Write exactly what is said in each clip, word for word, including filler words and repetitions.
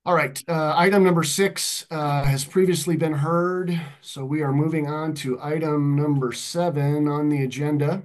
All right, uh, item number six uh, has previously been heard, so we are moving on to item number seven on the agenda.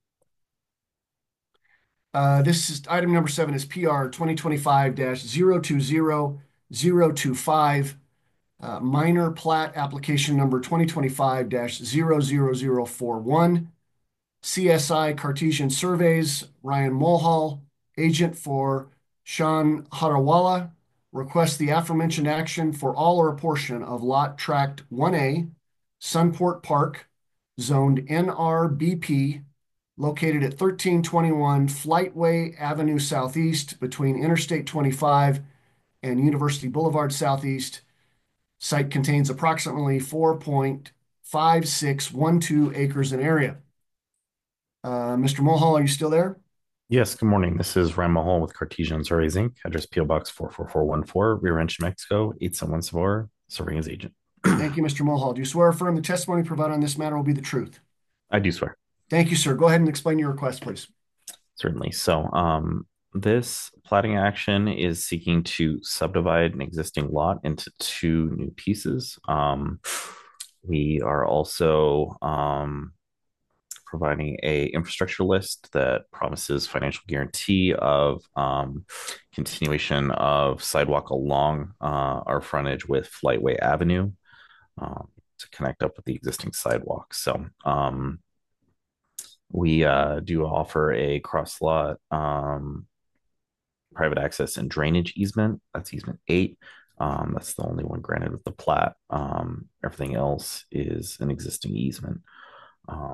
Uh, this is item number seven is P R twenty twenty-five dash zero two zero zero two five, uh, minor plat application number twenty twenty-five dash zero zero zero four one. C S I Cartesian Surveys, Ryan Mulhall, agent for Sean Harawala, requests the aforementioned action for all or a portion of Lot Tract one A, Sunport Park, zoned N R B P, located at thirteen twenty-one Flightway Avenue Southeast between Interstate twenty-five and University Boulevard Southeast. Site contains approximately four point five six one two acres in area. Uh, Mister Mulhall, are you still there? Yes, good morning. This is Ryan Mahal with Cartesian Surveys Incorporated. Address P O Box four four four one four, Rio Rancho, Mexico, eight seven one four, serving as agent. Thank you, Mister Mulhall. Do you swear or affirm the testimony provided on this matter will be the truth? I do swear. Thank you, sir. Go ahead and explain your request, please. Certainly. So, um, this platting action is seeking to subdivide an existing lot into two new pieces. Um, we are also um, providing a infrastructure list that promises financial guarantee of um, continuation of sidewalk along uh, our frontage with Flightway Avenue um, to connect up with the existing sidewalk. So um, we uh, do offer a cross lot um, private access and drainage easement. That's easement eight. Um, that's the only one granted with the plat. Um, everything else is an existing easement. Um,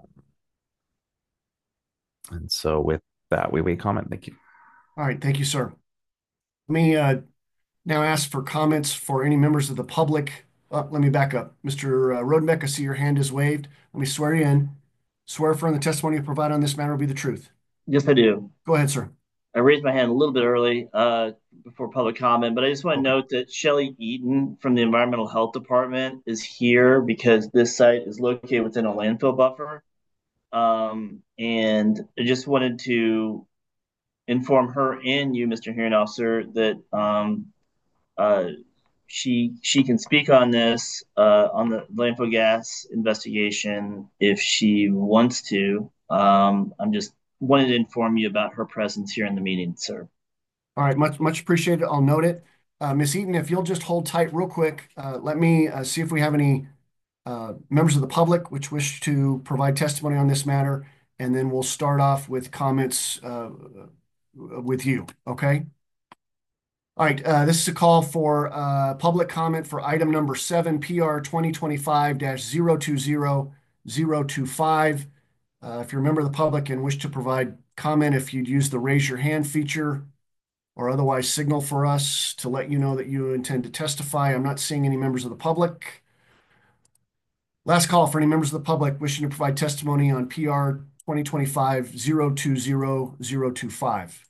and so with that, we wait comment. Thank you. All right, thank you, sir. Let me uh, now ask for comments for any members of the public. Uh, let me back up. Mister uh, Rodenbeck, I see your hand is waved. Let me swear you in. Swear affirm the testimony you provide on this matter will be the truth. Yes, I do. Go ahead, sir. I raised my hand a little bit early uh, before public comment, but I just want to Okay. note that Shelley Eaton from the Environmental Health Department is here because this site is located within a landfill buffer. Um, and I just wanted to inform her and you, Mister Hearing Officer, that um, uh, she she can speak on this uh, on the landfill gas investigation if she wants to. Um, I'm just wanted to inform you about her presence here in the meeting, sir. All right, much much appreciated. I'll note it. Uh, Miss Eaton, if you'll just hold tight real quick, uh, let me uh, see if we have any uh, members of the public which wish to provide testimony on this matter, and then we'll start off with comments uh, with you, okay? All right, uh, this is a call for uh, public comment for item number seven, P R twenty twenty-five dash zero two zero zero two five. Uh, if you're a member of the public and wish to provide comment, if you'd use the raise your hand feature or otherwise signal for us to let you know that you intend to testify. I'm not seeing any members of the public. Last call for any members of the public wishing to provide testimony on P R twenty twenty-five zero two zero zero two five.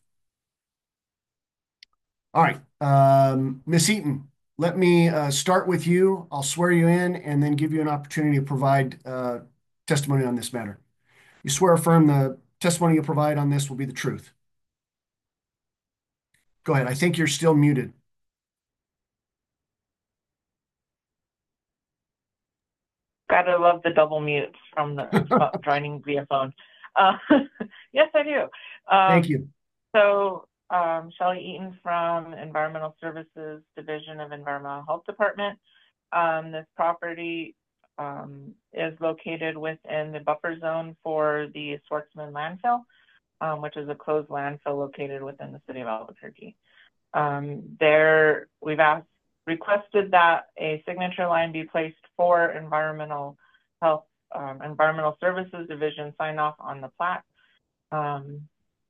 All right, um, Miss Eaton, let me uh, start with you. I'll swear you in and then give you an opportunity to provide uh, testimony on this matter. You swear or affirm the testimony you provide on this will be the truth. Go ahead. I think you're still muted. Gotta love the double mutes from the joining via phone. Uh, yes, I do. Um, Thank you. So, um, Shelley Eaton from Environmental Services Division of Environmental Health Department. Um, this property um, is located within the buffer zone for the Swartzman landfill, um, which is a closed landfill located within the city of Albuquerque. Um, there, we've asked requested that a signature line be placed for environmental health, um, environmental services division sign off on the plat, um,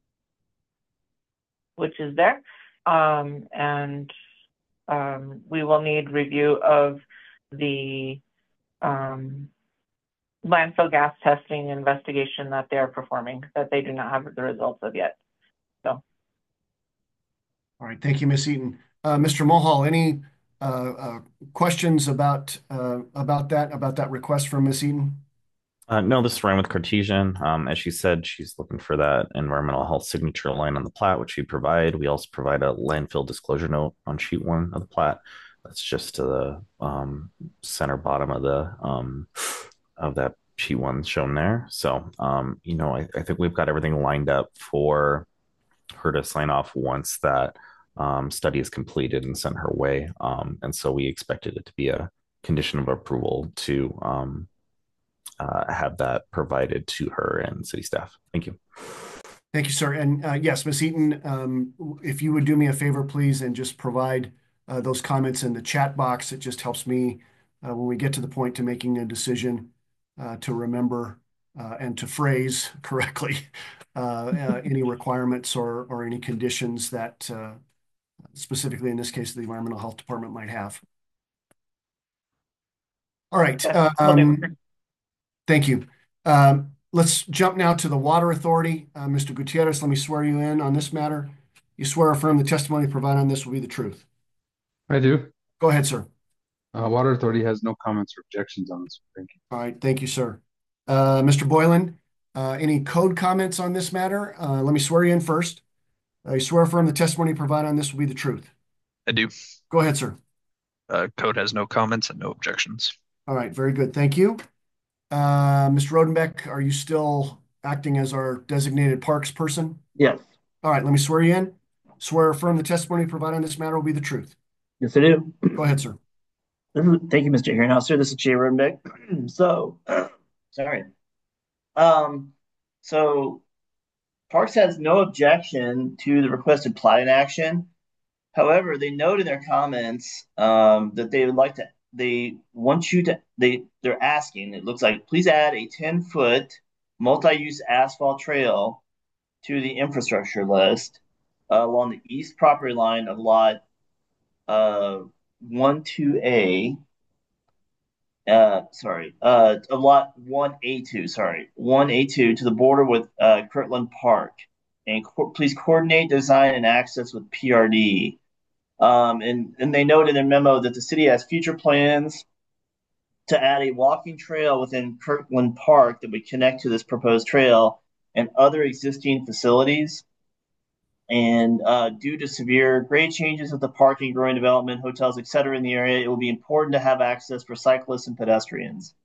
which is there. Um, and um, we will need review of the um, landfill gas testing investigation that they're performing, that they do not have the results of yet. So. All right. Thank you, Miss Eaton. Uh, Mister Mulhall, any uh, uh, questions about uh, about that about that request from Miss Eaton? Uh, no, this is Ryan with Cartesian. Um, as she said, she's looking for that environmental health signature line on the plat, which we provide. We also provide a landfill disclosure note on sheet one of the plat. That's just to the um, center bottom of the um, of that sheet one shown there. So, um, you know, I, I think we've got everything lined up for her to sign off once that um, study is completed and sent her way. Um, and so we expected it to be a condition of approval to um, uh, have that provided to her and city staff. Thank you. Thank you, sir. And uh, yes, Miz Eaton, um, if you would do me a favor, please, and just provide uh, those comments in the chat box. It just helps me uh, when we get to the point to making a decision uh, to remember uh, and to phrase correctly uh, uh, any requirements or, or any conditions that uh, specifically in this case, the Environmental Health Department might have. All right. Yeah, Um, thank you. Um, let's jump now to the Water Authority. Uh, Mister Gutierrez, let me swear you in on this matter. You swear or affirm the testimony provided on this will be the truth. I do. Go ahead, sir. Uh, Water Authority has no comments or objections on this. Thank you. All right. Thank you, sir. Uh, Mister Boylan, uh, any code comments on this matter? Uh, let me swear you in first. Uh, you swear or affirm the testimony provided on this will be the truth. I do. Go ahead, sir. Uh, code has no comments and no objections. All right. Very good. Thank you. Uh, Mister Rodenbeck, are you still acting as our designated parks person? Yes. All right, let me swear you in. Swear or affirm the testimony provided on this matter will be the truth. Yes, I do. Go ahead, sir. Thank you, Mister Hearinghouse. This is Jay Rodenbeck. So, sorry. Um, so Parks has no objection to the requested plating action. However, they note in their comments um, that they would like to, they want you to, they, they're asking, it looks like, please add a ten-foot multi-use asphalt trail to the infrastructure list uh, along the east property line of lot uh, one two A, uh, sorry, uh, of lot one A two, sorry, one A two to the border with uh, Kirtland Park. And co- please coordinate design and access with P R D. Um, and, and they note in their memo that the city has future plans to add a walking trail within Kirkland Park that would connect to this proposed trail and other existing facilities. And uh, due to severe grade changes of the parking, growing development, hotels, et cetera in the area, it will be important to have access for cyclists and pedestrians.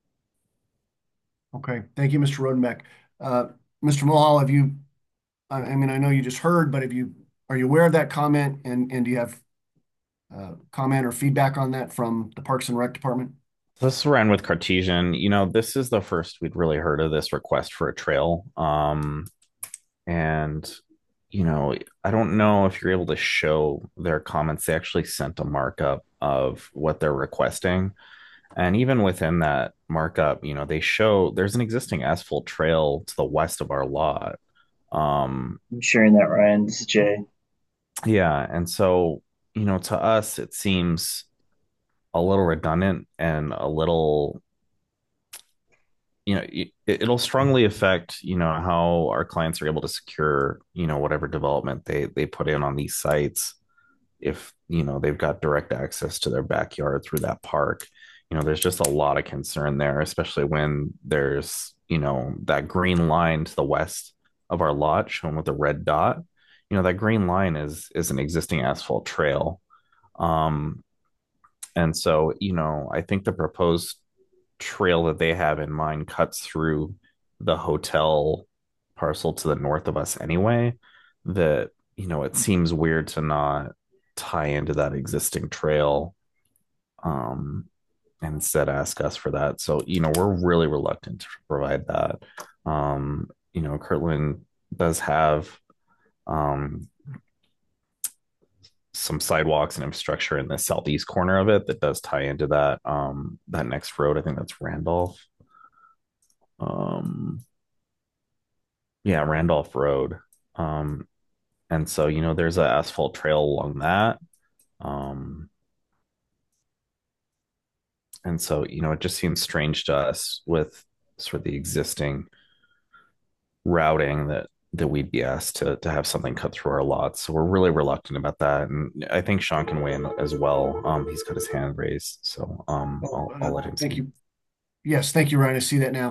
Okay, thank you, Mister Rodenbeck. Uh, Mister Malal, have you, I, I mean, I know you just heard, but have you, are you aware of that comment and, and do you have uh, comment or feedback on that from the Parks and Rec Department? This is Ryan with Cartesian. You know, this is the first we'd really heard of this request for a trail. Um, and, you know, I don't know if you're able to show their comments. They actually sent a markup of what they're requesting. And even within that markup, you know, they show there's an existing asphalt trail to the west of our lot. Um, I'm sharing that, Ryan. This is Jay. yeah. And so, you know, to us, it seems a little redundant and a little, you know, it, it'll strongly affect, you know, how our clients are able to secure, you know, whatever development they they put in on these sites. If, you know, they've got direct access to their backyard through that park, you know, there's just a lot of concern there, especially when there's, you know, that green line to the west of our lot shown with a red dot. You know, that green line is is an existing asphalt trail. Um, and so, you know, I think the proposed trail that they have in mind cuts through the hotel parcel to the north of us anyway. That, you know, it seems weird to not tie into that existing trail um, and instead ask us for that. So, you know, we're really reluctant to provide that. Um, you know, Kirtland does have um, some sidewalks and infrastructure in the southeast corner of it that does tie into that um that next road. I think that's Randolph. Um yeah, Randolph Road. Um and so, you know, there's an asphalt trail along that. Um and so, you know, it just seems strange to us with sort of the existing routing that that we'd be asked to to have something cut through our lots. So we're really reluctant about that. And I think Sean can weigh in as well. Um, he's got his hand raised, so um, I'll, I'll let him Thank speak. you. Yes, thank you, Ryan. I see that now.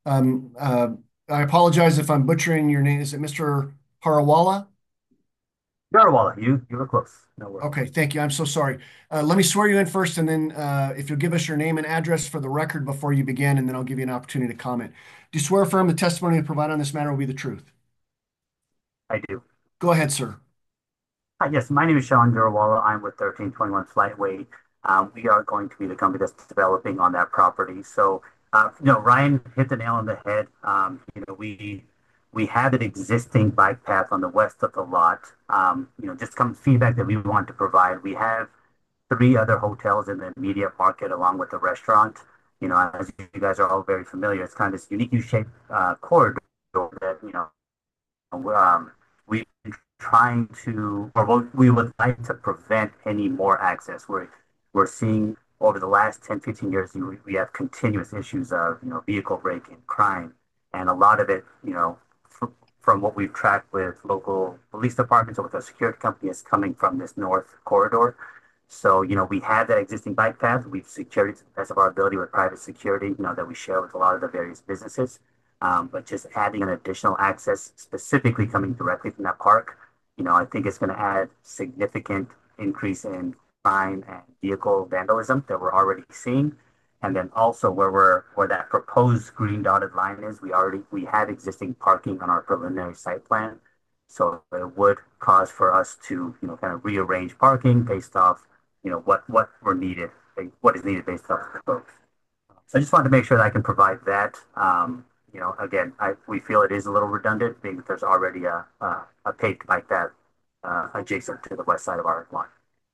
Um, uh, I apologize if I'm butchering your name. Is it Mister Harawala? Yarwala, you you were close. No worries. Okay, thank you. I'm so sorry. Uh, let me swear you in first, and then uh, if you'll give us your name and address for the record before you begin, and then I'll give you an opportunity to comment. Do you swear or affirm the testimony you provide on this matter will be the truth? I do. Go ahead, sir. Hi, yes, my name is Sean Durawala. I'm with thirteen twenty-one Flightway. Um, we are going to be the company that's developing on that property. So, uh, you know, Ryan hit the nail on the head. Um, you know, we we have an existing bike path on the west of the lot. Um, you know, just some feedback that we want to provide. We have three other hotels in the immediate market along with the restaurant. You know, as you guys are all very familiar, it's kind of this unique U-shaped uh, corridor that, you know, um, we've been trying to, or what we would like to prevent any more access. We're, we're seeing over the last ten, fifteen years, we, we have continuous issues of, you know, vehicle breaking, crime, and a lot of it, you know, fr from what we've tracked with local police departments or with our security company is coming from this north corridor. So, you know, we have that existing bike path. We've secured it to the best of our ability with private security, you know, that we share with a lot of the various businesses. Um, but just adding an additional access specifically coming directly from that park, you know, I think it's going to add significant increase in crime and vehicle vandalism that we're already seeing. And then also where we're where that proposed green dotted line is, we already we have existing parking on our preliminary site plan. So it would cause for us to, you know, kind of rearrange parking based off, you know, what what we're needed, what is needed based off the folks. So I just wanted to make sure that I can provide that. Um, you know, again, I, we feel it is a little redundant being that there's already a, a, a paved bike path uh, adjacent to the west side of our line.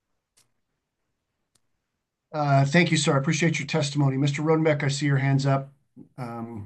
Uh, thank you, sir. I appreciate your testimony. Mister Rodenbeck, I see your hands up. Um,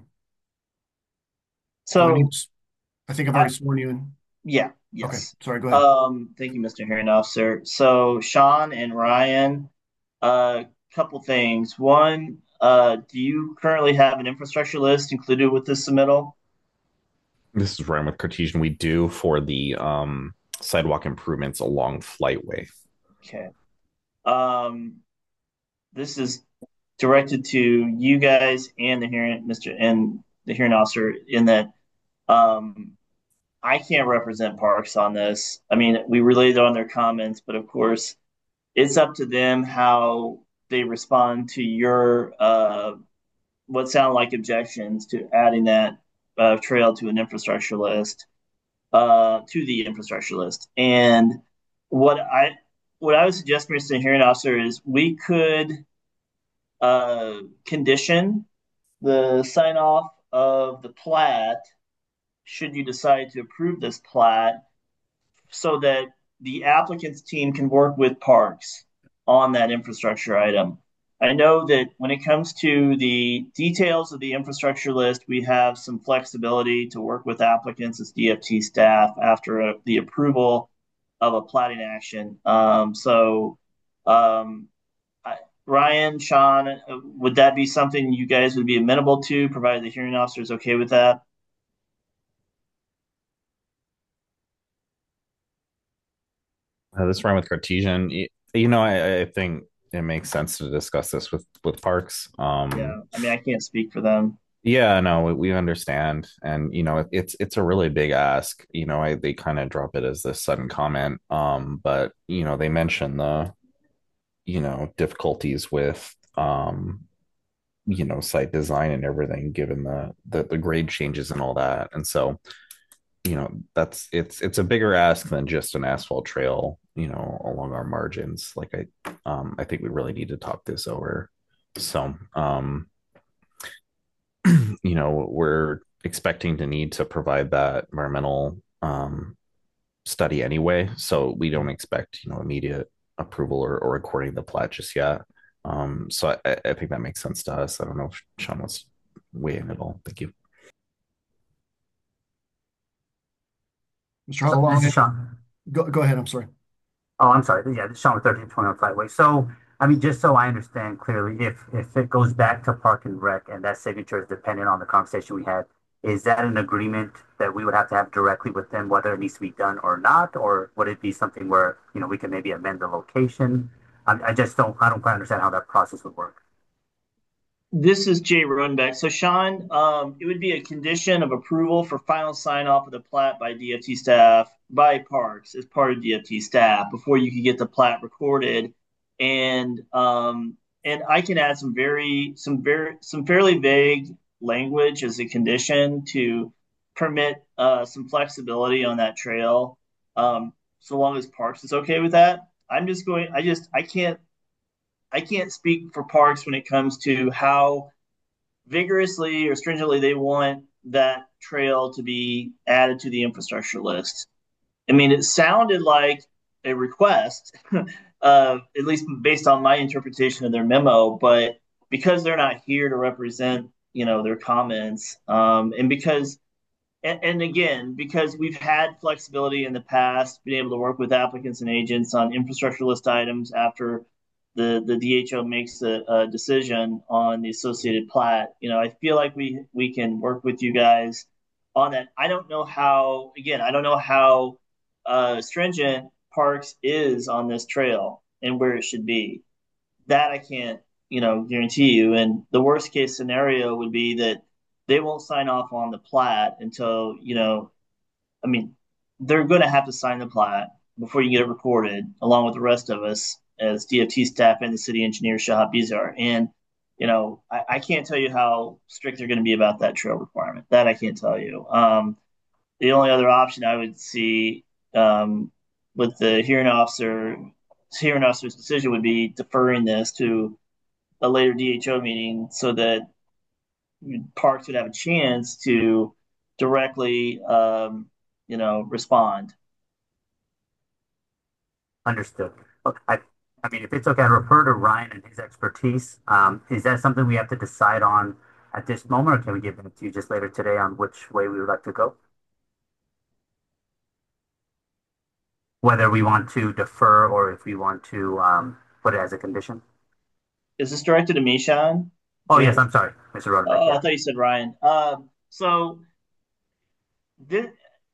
do I need, So, I think I've I, already sworn you in. yeah, Okay, yes. sorry, go ahead. Um, thank you, Mister Hearing Officer. So, Sean and Ryan, a uh, couple things. One, uh, do you currently have an infrastructure list included with this submittal? This is Ryan with Cartesian. We do for the um, sidewalk improvements along Flightway. Okay. Um, this is directed to you guys and the hearing, Mister and the hearing officer in that um, I can't represent Parks on this. I mean, we relayed on their comments, but of course, it's up to them how they respond to your uh, what sound like objections to adding that uh, trail to an infrastructure list, uh, to the infrastructure list. And what I what I would suggest, Mister Hearing Officer, is we could uh, condition the sign off of the plat should you decide to approve this plat so that the applicant's team can work with Parks on that infrastructure item. I know that when it comes to the details of the infrastructure list, we have some flexibility to work with applicants as D F T staff after a, the approval of a platting action. Um, so, um, I, Ryan, Sean, uh, would that be something you guys would be amenable to, provided the hearing officer is okay with that? Uh, this Ryan with Cartesian. You know, I, I think it makes sense to discuss this with with Parks. Um, Yeah, I mean, I can't speak for them. Yeah, no, we, we understand, and you know, it, it's it's a really big ask. You know, I they kind of drop it as this sudden comment, um, but you know, they mention the you know difficulties with um, you know, site design and everything, given the the, the grade changes and all that, and so you know, that's it's it's a bigger ask than just an asphalt trail, you know, along our margins. Like I, um, I think we really need to talk this over. So, um. you know, we're expecting to need to provide that environmental um, study anyway. So we don't expect, you know, immediate approval or, or recording the plat just yet. Um, so I, I think that makes sense to us. I don't know if Sean wants to weigh in at all. Thank you. Mister So Hallowell, this is Sean. go, go ahead. I'm sorry. Oh, I'm sorry. Yeah, this is Sean with thirteen twenty-one Flightway. So, I mean, just so I understand clearly, if if it goes back to Park and Rec and that signature is dependent on the conversation we had, is that an agreement that we would have to have directly with them, whether it needs to be done or not, or would it be something where, you know, we can maybe amend the location? I, I just don't, I don't quite understand how that process would work. This is Jay Runbeck. So, Sean, um, it would be a condition of approval for final sign off of the plat by D F T staff, by Parks as part of D F T staff before you could get the plat recorded. And um, and I can add some very some very some fairly vague language as a condition to permit uh, some flexibility on that trail, um, so long as Parks is okay with that. I'm just going. I just I can't I can't speak for Parks when it comes to how vigorously or stringently they want that trail to be added to the infrastructure list. I mean, it sounded like a request, uh, at least based on my interpretation of their memo, but because they're not here to represent, you know, their comments, um, and because and, and again, because we've had flexibility in the past, being able to work with applicants and agents on infrastructure list items after the the D H O makes a, a decision on the associated plat. You know, I feel like we we can work with you guys on that. I don't know how. Again, I don't know how uh, stringent Parks is on this trail and where it should be. That I can't, you know, guarantee you. And the worst case scenario would be that they won't sign off on the plat until, you know, I mean, they're going to have to sign the plat before you get it recorded, along with the rest of us as D F T staff and the city engineer, Shahab Bizar. And, you know, I, I can't tell you how strict they're going to be about that trail requirement. That I can't tell you. Um, the only other option I would see um, with the hearing officer, hearing officer's decision would be deferring this to a later D H O meeting so that Parks would have a chance to directly, um, you know, respond. Understood. Okay. I, I mean, if it's okay, I'd refer to Ryan and his expertise. Um, is that something we have to decide on at this moment, or can we give it to you just later today on which way we would like to go? Whether we want to defer or if we want to um, put it as a condition? Is this directed to me, Sean? Oh, yes, I'm sorry, mister Rodenbeck. Oh, I Yeah. thought you said Ryan. Um, so this,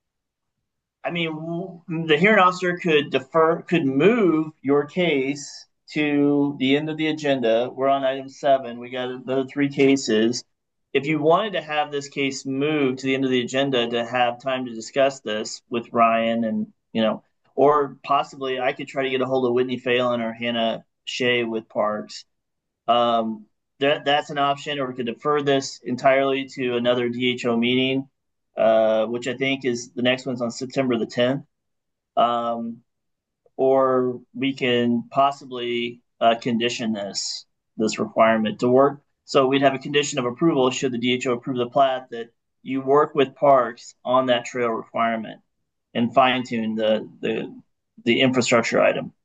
I mean, the hearing officer could defer, could move your case to the end of the agenda. We're on item seven. We got the three cases. If you wanted to have this case moved to the end of the agenda to have time to discuss this with Ryan and, you know, or possibly I could try to get a hold of Whitney Phelan or Hannah Shea with Parks. Um, that that's an option, or we could defer this entirely to another D H O meeting, uh, which I think is the next one's on September the tenth. Um, or we can possibly uh, condition this this requirement to work. So we'd have a condition of approval should the D H O approve the plat that you work with Parks on that trail requirement and fine tune the the the infrastructure item.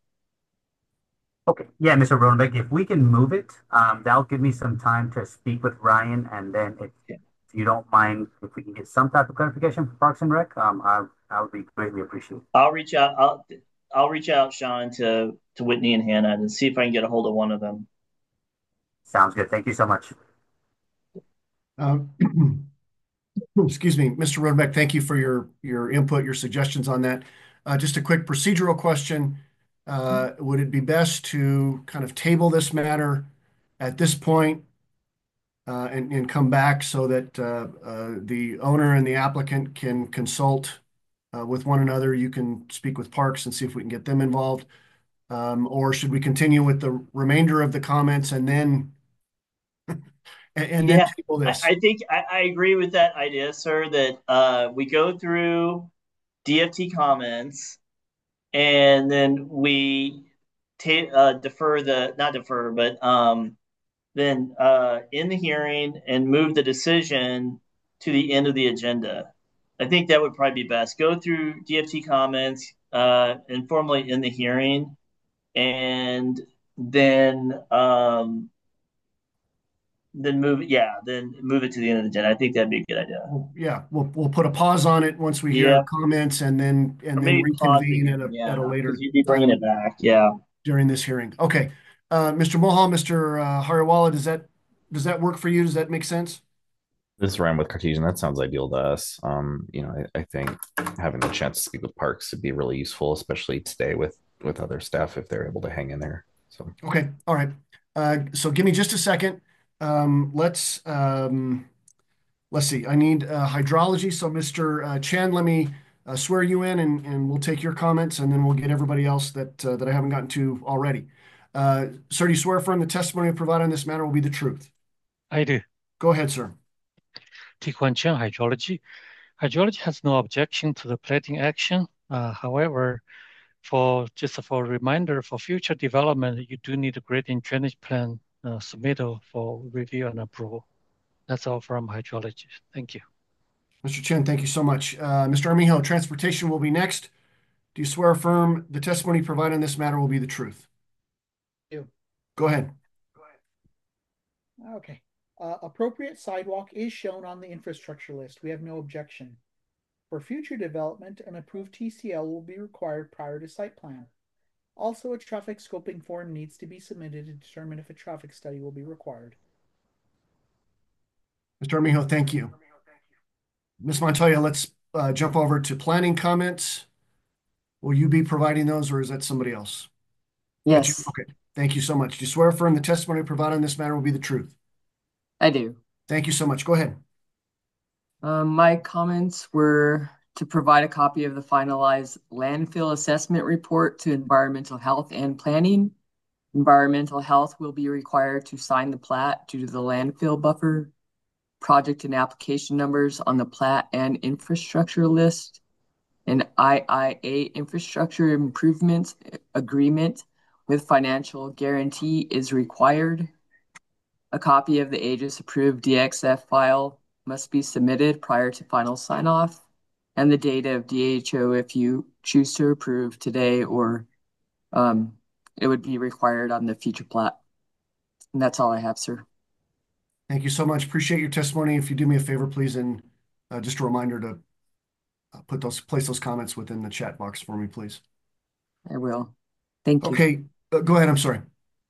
Okay. Yeah, mister Rodenbeck, if we can move it, um, that'll give me some time to speak with Ryan, and then if, Yeah. if you don't mind, if we can get some type of clarification from Parks and Rec, um, I, I would be greatly appreciated. I'll reach out. I'll I'll reach out, Sean, to to Whitney and Hannah and see if I can get a hold of one of them. Sounds good. Thank you so much. Uh, excuse me, mister Rodenbeck, thank you for your your input, your suggestions on that. Uh, just a quick procedural question. Uh, would it be best to kind of table this matter at this point uh, and, and come back so that uh, uh, the owner and the applicant can consult uh, with one another? You can speak with Parks and see if we can get them involved. Um, or should we continue with the remainder of the comments and then and, and then Yeah, table I, this? I think I, I agree with that idea, sir. That uh, we go through D F T comments and then we ta- uh, defer the not defer, but um, then uh, in the hearing and move the decision to the end of the agenda. I think that would probably be best. Go through D F T comments uh, informally in the hearing, and then um, then move it. Yeah, then move it to the end of the agenda. I think that'd be a good idea. Well, yeah, we'll we'll put a pause on it once we hear Yeah, comments and then and or then maybe pause the reconvene at a hearing. Yeah, at a because later you'd be bringing it time back. Yeah. during this hearing. Okay. Uh, mister Mohal, mister Uh, Hariwala, does that does that work for you? Does that make sense? This ran with Cartesian. That sounds ideal to us. Um, you know, I, I think having the chance to speak with Parks would be really useful, especially today with with other staff if they're able to hang in there. So Okay. All right. Uh, so give me just a second. Um, let's um, let's see. I need uh, hydrology. So, Mister uh, Chen, let me uh, swear you in, and, and we'll take your comments, and then we'll get everybody else that uh, that I haven't gotten to already. Uh, sir, do you swear affirm the testimony provided in this matter will be the truth? I do. Go ahead, sir. Tiquan Chen Hydrology. Hydrology has no objection to the plating action. Uh, however, for just for a reminder, for future development, you do need a gradient drainage plan uh, submittal for review and approval. That's all from hydrology. Thank you. Mister Chen, thank you so much. Uh, Mister Armijo, transportation will be next. Do you swear affirm the testimony provided in this matter will be the truth? Do. Go ahead. Okay. Uh, appropriate sidewalk is shown on the infrastructure list. We have no objection. For future development, an approved T C L will be required prior to site plan. Also, a traffic scoping form needs to be submitted to determine if a traffic study will be required. Mister Armijo, thank you. Miz Montoya, let's uh, jump over to planning comments. Will you be providing those, or is that somebody else? Yes, Okay, thank you so much. Do you swear affirm the testimony provided in this matter will be the truth? I do. Thank you so much. Go ahead. Um, my comments were to provide a copy of the finalized landfill assessment report to environmental health and planning. Environmental health will be required to sign the plat due to the landfill buffer project and application numbers on the plat and infrastructure list. An I I A infrastructure improvement agreement with financial guarantee is required. A copy of the Aegis approved D X F file must be submitted prior to final sign off, and the data of D H O if you choose to approve today, or um, it would be required on the future plat. And that's all I have, sir. Thank you so much. Appreciate your testimony. If you do me a favor, please, and uh, just a reminder to uh, put those, place those comments within the chat box for me, please. I will. Thank you. Okay, uh, go ahead. I'm sorry.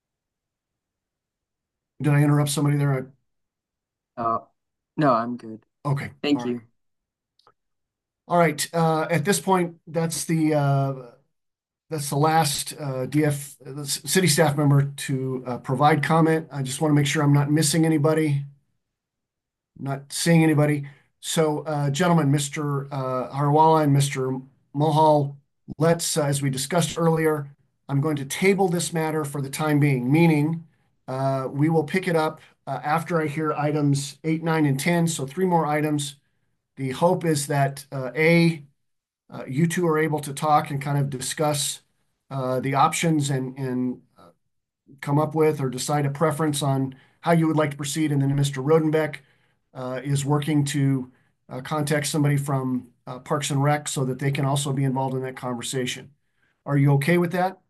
Did I interrupt somebody there? Uh, no, I'm good. Okay. Thank All you. right. All right. Uh, at this point, that's the uh, that's the last uh, D F the city staff member to uh, provide comment. I just want to make sure I'm not missing anybody, not seeing anybody. So, uh, gentlemen, Mister Uh, Harwala and Mister Mohal, let's, uh, as we discussed earlier, I'm going to table this matter for the time being, meaning uh, we will pick it up uh, after I hear items eight, nine, and ten. So three more items. The hope is that uh, A, uh, you two are able to talk and kind of discuss uh, the options and, and uh, come up with or decide a preference on how you would like to proceed. And then Mister Rodenbeck uh, is working to uh, contact somebody from uh, Parks and Rec so that they can also be involved in that conversation. Are you okay with that?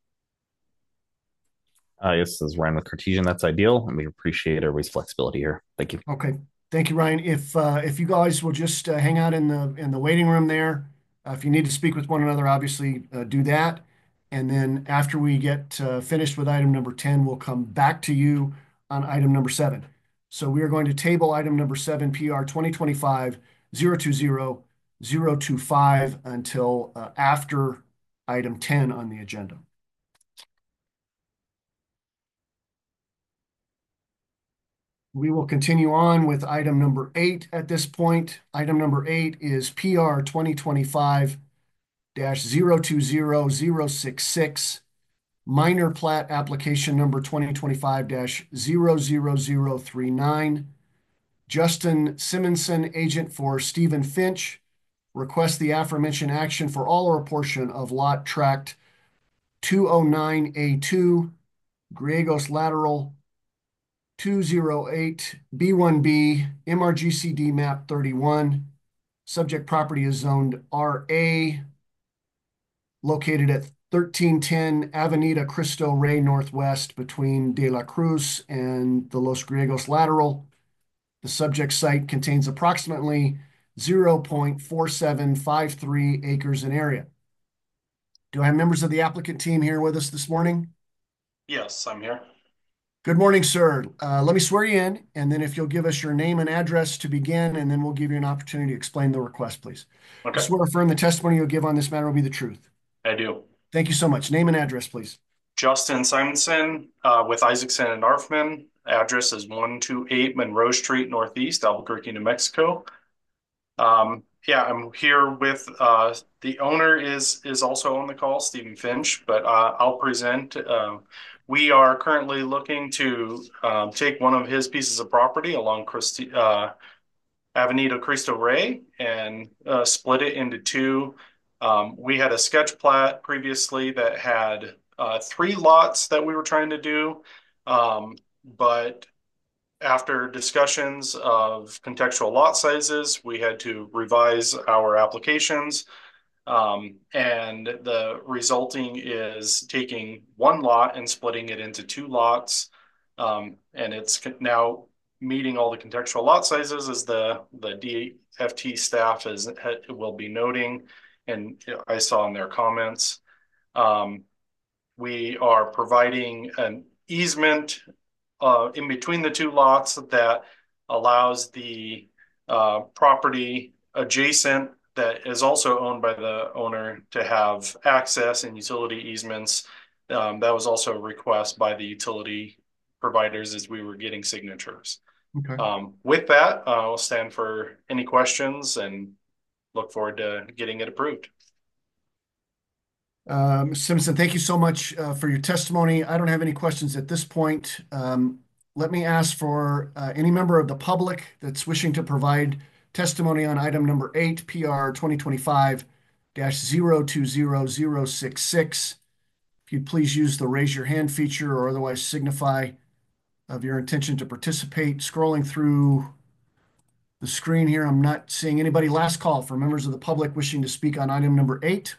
Uh, yes, this is Ryan with Cartesian. That's ideal, and we appreciate everybody's flexibility here. Thank you. Okay. Thank you, Ryan. If uh, if you guys will just uh, hang out in the in the waiting room there, uh, if you need to speak with one another, obviously uh, do that. And then after we get uh, finished with item number ten, we'll come back to you on item number seven. So we are going to table item number seven, P R twenty twenty-five zero two zero zero two five until uh, after item ten on the agenda. We will continue on with item number eight at this point. Item number eight is P R twenty twenty-five zero two zero zero six six, minor plat application number twenty twenty-five zero zero zero three nine. Justin Simonson, agent for Stephen Finch, requests the aforementioned action for all or a portion of lot tract two oh nine A two, Griegos lateral two oh eight B one B, M R G C D map thirty-one. Subject property is zoned R A, located at thirteen ten Avenida Cristo Rey Northwest between De La Cruz and the Los Griegos lateral. The subject site contains approximately zero point four seven five three acres in area. Do I have members of the applicant team here with us this morning? Yes, I'm here. Good morning, sir. Uh, let me swear you in, and then if you'll give us your name and address to begin, and then we'll give you an opportunity to explain the request, please. Okay. I swear affirm the testimony you'll give on this matter will be the truth. I do. Thank you so much. Name and address, please. Justin Simonson uh, with Isaacson and Arfman. Address is one two eight Monroe Street Northeast, Albuquerque, New Mexico. Um, yeah, I'm here with uh, the owner is is also on the call, Stephen Finch, but uh, I'll present. Uh, we are currently looking to um, take one of his pieces of property along Christi uh, Avenida Cristo Rey and uh, split it into two. Um, we had a sketch plat previously that had uh, three lots that we were trying to do, um, but after discussions of contextual lot sizes, we had to revise our applications. Um, and the resulting is taking one lot and splitting it into two lots. Um, and it's now meeting all the contextual lot sizes as the, the D F T staff is, will be noting, and I saw in their comments. Um, we are providing an easement uh, in between the two lots that allows the uh, property adjacent that is also owned by the owner to have access and utility easements. Um, that was also a request by the utility providers as we were getting signatures. Okay. Um, with that, uh, I'll stand for any questions and look forward to getting it approved. Uh, Mister Simpson, thank you so much uh, for your testimony. I don't have any questions at this point. Um, let me ask for uh, any member of the public that's wishing to provide testimony on item number eight, P R twenty twenty-five dash zero two zero zero six six. If you'd please use the raise your hand feature or otherwise signify of your intention to participate. Scrolling through the screen here, I'm not seeing anybody. Last call for members of the public wishing to speak on item number eight.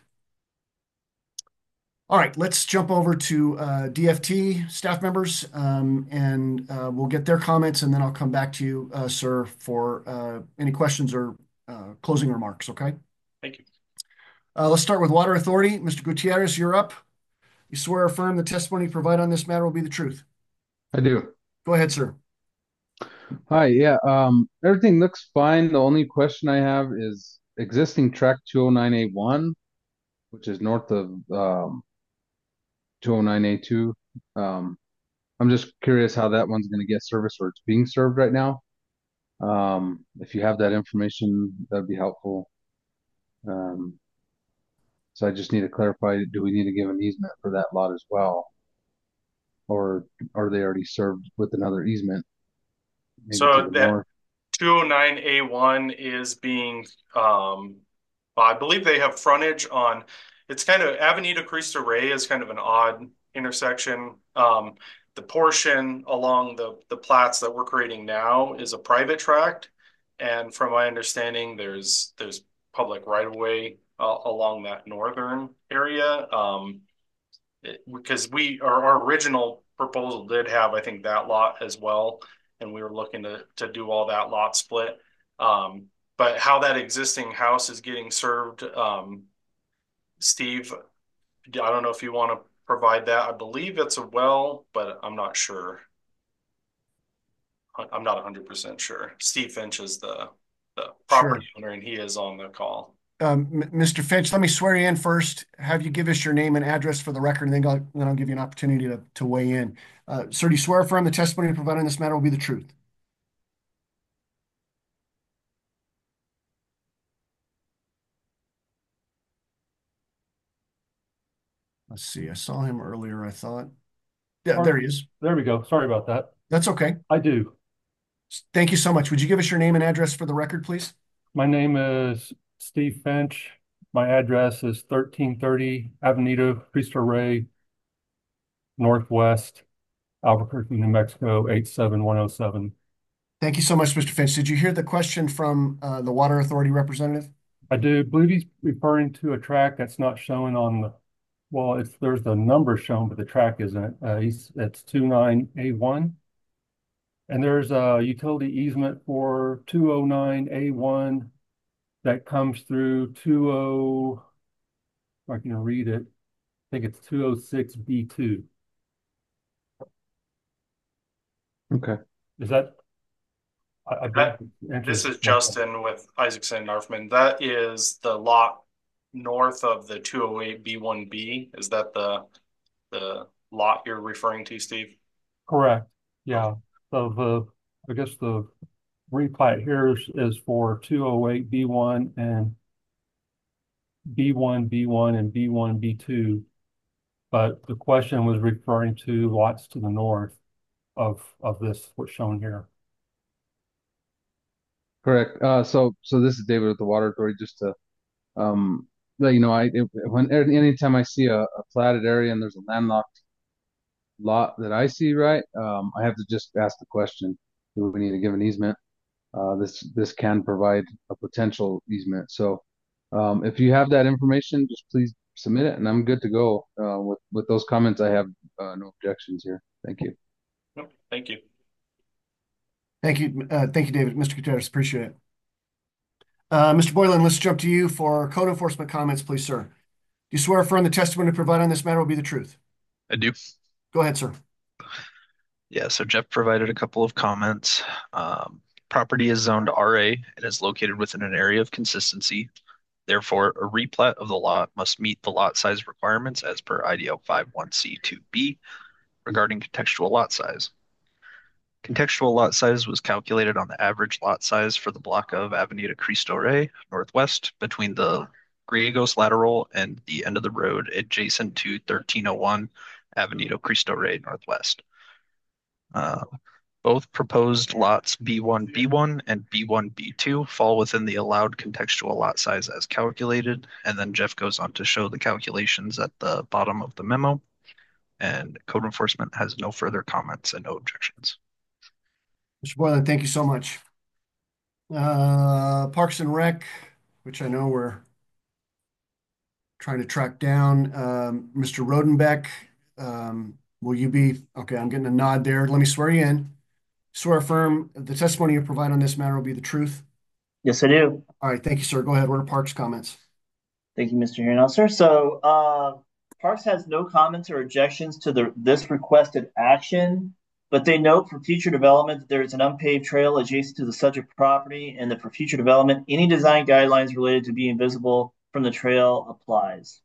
All right, let's jump over to uh, D F T staff members, um, and uh, we'll get their comments, and then I'll come back to you, uh, sir, for uh, any questions or uh, closing remarks, okay? Thank you. Uh, let's start with Water Authority. Mister Gutierrez, you're up. You swear or affirm the testimony you provide on this matter will be the truth. I do. Go ahead, sir. Hi, yeah, um, everything looks fine. The only question I have is existing track two oh nine A one, which is north of um, two oh nine A two. Um, I'm just curious how that one's going to get service or it's being served right now. Um, if you have that information, that'd be helpful. Um, so I just need to clarify, do we need to give an easement for that lot as well? Or are they already served with another easement? Maybe So to the that north. two oh nine A one is being, um, I believe they have frontage on, it's kind of, Avenida Cristo Rey is kind of an odd intersection. Um, the portion along the, the plats that we're creating now is a private tract. And from my understanding, there's, there's public right of way uh, along that northern area. Um, it, because we, our, our original proposal did have, I think, that lot as well. And we were looking to, to do all that lot split. Um, but how that existing house is getting served, um, Steve, I don't know if you want to provide that. I believe it's a well, but I'm not sure. I'm not one hundred percent sure. Steve Finch is the, the property Sure. owner, and he is on the call. Um, Mister Finch, let me swear you in first. Have you give us your name and address for the record, and then I'll, then I'll give you an opportunity to, to weigh in. Uh, sir, do you swear or affirm the testimony you provide on this matter will be the truth? Let's see. I saw him earlier, I thought. Yeah, there he is. There we go. Sorry about that. That's okay. I do. Thank you so much. Would you give us your name and address for the record, please? My name is Steve Finch. My address is thirteen thirty Avenida Cristo Rey, Northwest, Albuquerque, New Mexico, eight seven one oh seven. Thank you so much, Mister Finch. Did you hear the question from uh, the Water Authority representative? I do believe he's referring to a track that's not showing on the, well, it's, there's the number shown, but the track isn't. Uh, he's, it's two nine A one. And there's a utility easement for two oh nine A one that comes through two oh, if I can read it, I think it's two oh six B two. Okay. Is that? I, I That, this is Justin with Isaacson and Arfman. That is the lot north of the two oh eight B one B. Is that the the lot you're referring to, Steve? Correct. Yeah. So the, I guess the replat here is, is for two oh eight B one and B one, B one, and B one, B two. But the question was referring to lots to the north of, of this, what's shown here. Correct. Uh, so so this is David with the Water Authority. Just to um let you know, I it, when anytime I see a, a platted area and there's a landlocked lot that I see, right, um, I have to just ask the question: do we need to give an easement? Uh, this this can provide a potential easement. So um, if you have that information, just please submit it, and I'm good to go. Uh, with with those comments, I have uh, no objections here. Thank you. Yep, thank you. Thank you, uh, thank you, David. Mister Gutierrez, appreciate it. Uh, Mister Boylan, let's jump to you for code enforcement comments, please, sir. Do you swear or affirm the testimony provided on this matter will be the truth? I do. Go ahead, sir. Yeah, so Jeff provided a couple of comments. Um, property is zoned R A and is located within an area of consistency. Therefore, a replat of the lot must meet the lot size requirements as per I D L fifty-one C two B regarding contextual lot size. Contextual lot size was calculated on the average lot size for the block of Avenida Cristo Rey Northwest between the Griegos lateral and the end of the road adjacent to thirteen oh one Avenida Cristo Rey Northwest. Uh, both proposed lots B one B one and B one B two fall within the allowed contextual lot size as calculated, and then Jeff goes on to show the calculations at the bottom of the memo, and code enforcement has no further comments and no objections. Mister Boylan, thank you so much. Uh, Parks and Rec, which I know we're trying to track down. Um, Mister Rodenbeck, um, will you be, okay, I'm getting a nod there. Let me swear you in. Swear affirm the testimony you provide on this matter will be the truth. Yes, I do. All right, thank you, sir. Go ahead. What are Parks' comments? Thank you, Mister Hearing Officer. So, uh, Parks has no comments or objections to the this requested action, but they note for future development that there is an unpaved trail adjacent to the subject property, and that for future development, any design guidelines related to being visible from the trail applies.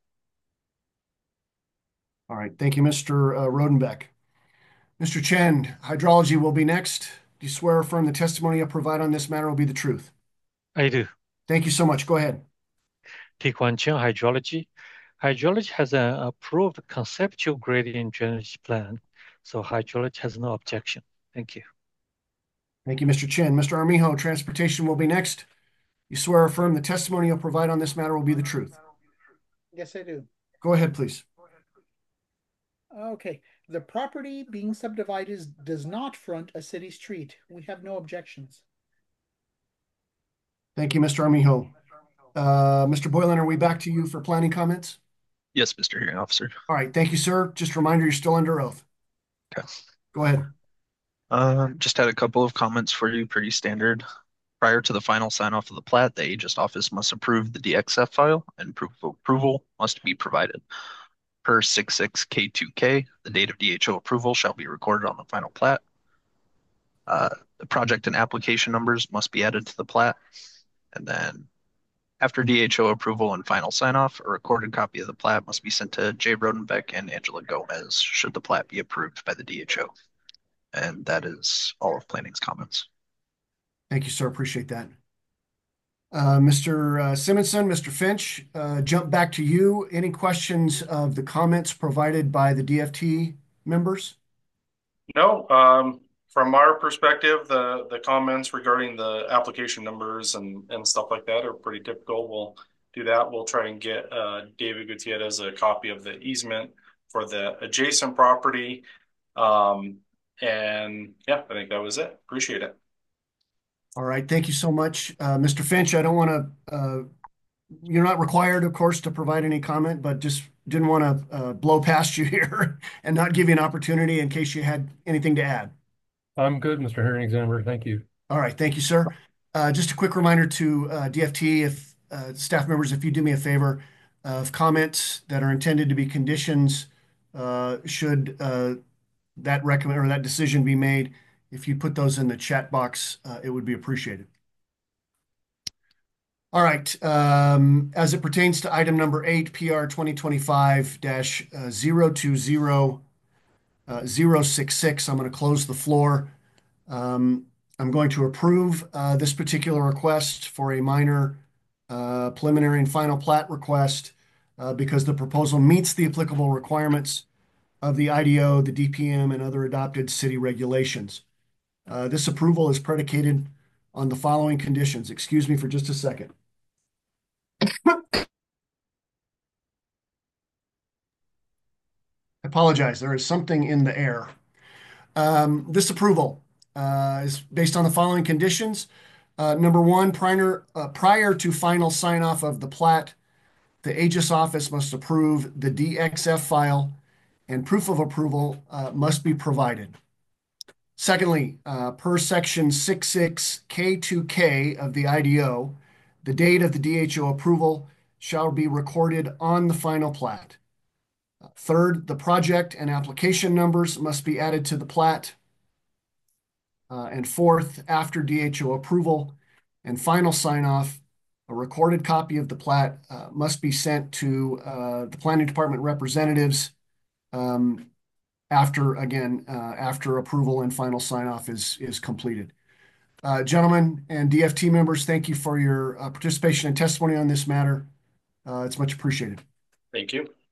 All right, thank you, Mister Uh, Rodenbeck. Mister Chen, hydrology will be next. Do you swear or affirm the testimony you provide on this matter will be the truth? I do. Thank you so much. Go ahead. Tequan Chen Hydrology. Hydrology has an approved conceptual gradient drainage plan, so hydrology has no objection. Thank you. Thank you, Mister Chen. Mister Armijo, transportation will be next. You swear or affirm the testimony you'll provide on this matter will be the truth? Yes, I do. Go ahead, please. Okay. The property being subdivided is, does not front a city street. We have no objections. Thank you, Mister Armijo. Uh, Mister Boylan, are we back to you for planning comments? Yes, Mister Hearing Officer. All right, thank you, sir. Just a reminder, you're still under oath. Okay. Go ahead. Um, just had a couple of comments for you, pretty standard. Prior to the final sign-off of the plat, the Aegis office must approve the D X F file, and proof of approval must be provided. Per sixty-six K two K, the date of D H O approval shall be recorded on the final plat. Uh, the project and application numbers must be added to the plat. And then after D H O approval and final sign-off, a recorded copy of the plat must be sent to Jay Rodenbeck and Angela Gomez should the plat be approved by the D H O. And that is all of planning's comments. Thank you, sir. Appreciate that. Uh, Mister Uh, Simonson, Mister Finch, uh, jump back to you. Any questions of the comments provided by the D F T members? No, um, from our perspective, the, the comments regarding the application numbers and, and stuff like that are pretty typical. We'll do that. We'll try and get uh, David Gutierrez a copy of the easement for the adjacent property. Um, and yeah, I think that was it. Appreciate it. All right. Thank you so much. Uh, Mister Finch, I don't want to, uh, you're not required, of course, to provide any comment, but just didn't want to uh, blow past you here and not give you an opportunity in case you had anything to add. I'm good, Mister Hearing Examiner. Thank you. All right. Thank you, sir. Uh, just a quick reminder to uh, D F T, if uh, staff members, if you do me a favor, of comments that are intended to be conditions, uh, should uh, that recommend or that decision be made, if you put those in the chat box, uh, it would be appreciated. All right. Um, as it pertains to item number eight, P R twenty twenty-five dash zero two zero uh, zero six six. I'm going to close the floor. Um, I'm going to approve uh, this particular request for a minor uh, preliminary and final plat request uh, because the proposal meets the applicable requirements of the I D O, the D P M, and other adopted city regulations. Uh, this approval is predicated on the following conditions. Excuse me for just a second. I apologize. There is something in the air. Um, this approval uh, is based on the following conditions. Uh, number one, prior, uh, prior to final sign off of the plat, the Aegis office must approve the D X F file and proof of approval uh, must be provided. Secondly, uh, per section sixty-six K two K of the I D O, the date of the D H O approval shall be recorded on the final plat. Uh, Third, the project and application numbers must be added to the plat. Uh, and fourth, after D H O approval and final sign off, a recorded copy of the plat uh, must be sent to uh, the planning department representatives um, after, again, uh, after approval and final sign off is, is completed. Uh, gentlemen and D F T members, thank you for your uh, participation and testimony on this matter. Uh, it's much appreciated. Thank you.